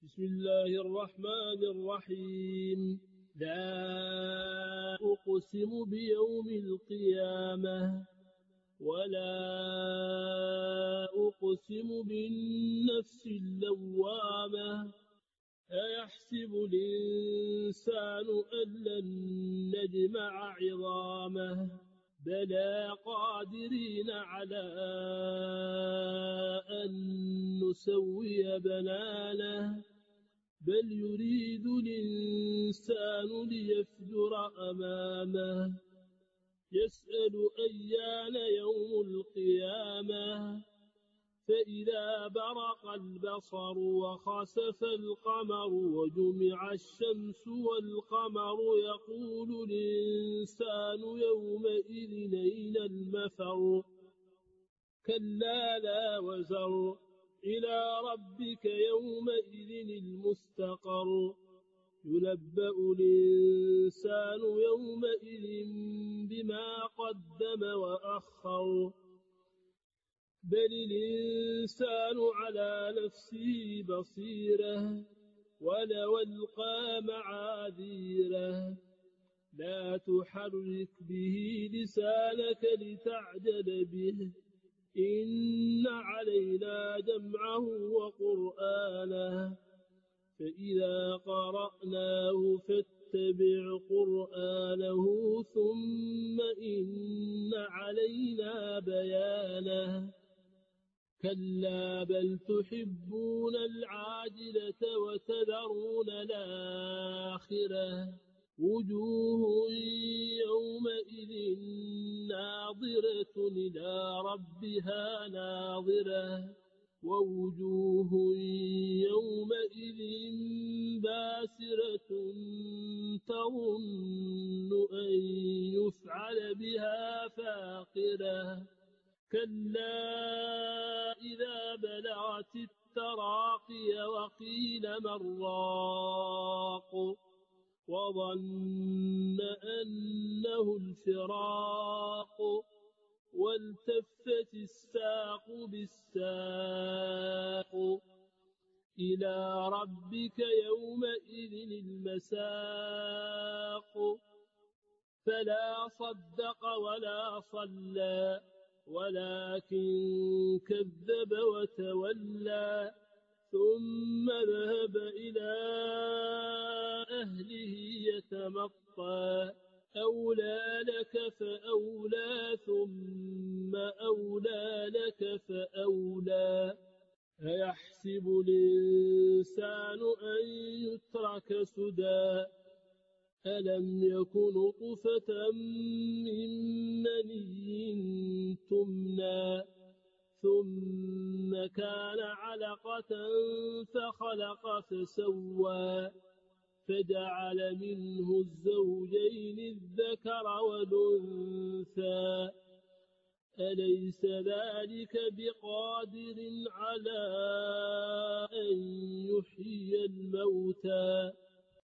بسم الله الرحمن الرحيم. لا أقسم بيوم القيامة ولا أقسم بالنفس اللوامة أيحسب الإنسان أن لن نجمع عظامه بلى قادرين على أن نسوي بنانه بل يريد الإنسان ليفجر أمامه يسأل أيان يوم القيامة فإذا برق البصر وخسف القمر وجمع الشمس والقمر يقول الإنسان يومئذ أين المفر كلا لا وزر إلى ربك يومئذ المستقر ينبأ الإنسان يومئذ بما قدم وأخر بل الإنسان على نفسه بصيرة ولو ألقى معاذيره لا تحرك به لسانك لتعجل به إن علينا جمعه وقرآنه فإذا قرأناه فاتبع قرآنه ثم إن علينا بيانه كلا بل تحبون العاجلة وتذرون الآخرة وجوه يومئذ ناظرة إلى ربها ناظرة ووجوه يومئذ باسرة تظن أن يفعل بها فاقرة كلا إذا بلغت التراقي وقيل من راق وظن أنه الفراق والتفت الساق بالساق إلى ربك يومئذ المساق فلا صدق ولا صلى ولكن كذب وتولى ثم ذهب إلى أهله يتمطى أولى لك فأولى ثم أولى لك فأولى أيحسب الإنسان أن يترك سدى ألم يكن نطفة من مني تمنى ثم كان علقة فخلق فسوى فجعل منه الزوجين الذكر والأنثى أليس ذلك بقادر على أن يحيي الموتى